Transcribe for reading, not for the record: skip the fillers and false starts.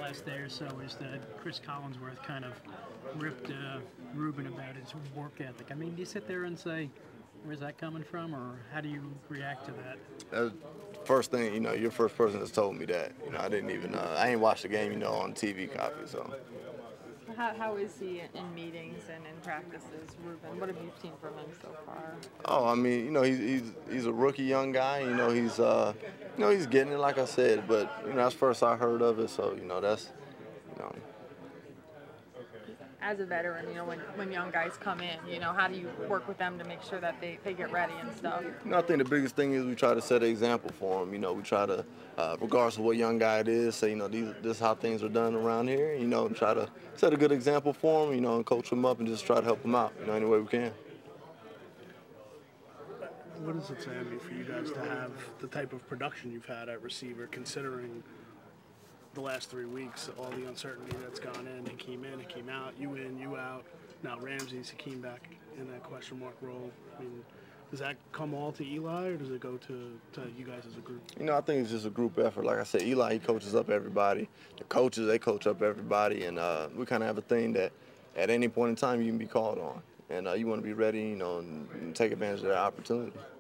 last day or so is that Chris Collinsworth kind of ripped Ruben about his work ethic. I mean, do you sit there and say, where's that coming from, or how do you react to that? First thing, you're the first person that's told me that. I didn't even, I ain't watched the game, on TV copy, so. How is he in meetings and in practices, Ruben? What have you seen from him so far? Oh, I mean, he's a rookie young guy. He's getting it, like I said. But that's first I heard of it. So that's. As a veteran, when young guys come in, how do you work with them to make sure that they get ready and stuff? I think the biggest thing is we try to set an example for them. We try to, regardless of what young guy it is, say, this is how things are done around here. And try to set a good example for them. And coach them up and just try to help them out. Any way we can. What does it say, for you guys to have the type of production you've had at receiver, considering the last 3 weeks, all the uncertainty that's gone in? Hakeem in, Hakeem out, you in, you out. Now Ramsey's Hakeem back in that question mark role. I mean, does that come all to Eli, or does it go to you guys as a group? I think it's just a group effort. Like I said, Eli, he coaches up everybody. The coaches, they coach up everybody. And we kind of have a thing that at any point in time you can be called on. And you want to be ready, and take advantage of that opportunity.